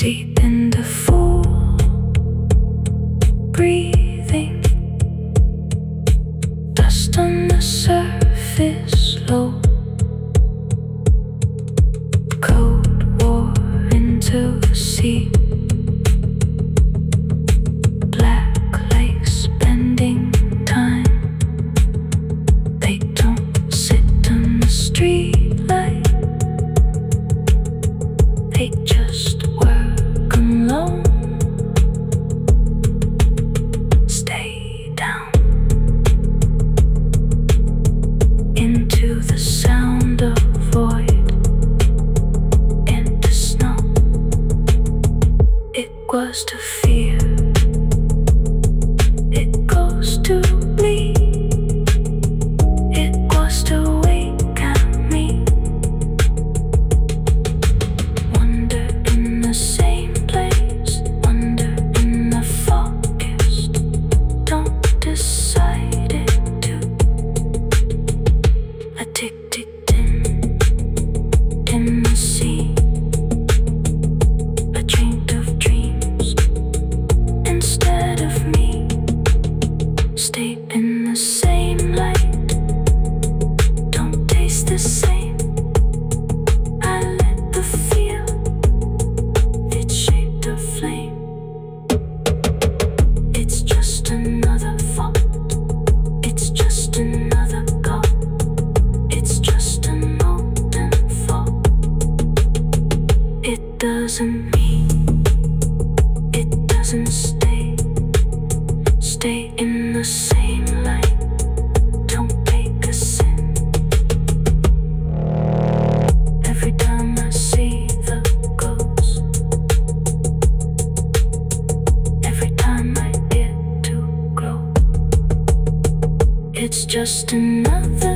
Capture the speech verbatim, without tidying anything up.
deep in the full breathing, dust on the surface low, cold war into the sea, black lakes bending time. They don't sit on the street light, they just work alone. Stay down into the sound of void, into snow. It was to fear, it goes to bleed. It was to wake at me, wonder in the same place, wonder in the focused, don't decide it to. Addicted in, in the sea, I dreamed of dreams instead of me. Stayed in the same light, don't taste the same. I lit the feel, it shaped a flame. It's just another fault, it's just another god, it's just an olden fault. It doesn't mean, it doesn't stay, stay in the same light, don't make a sin. Every time I see the ghost, every time I get to grow, it's just another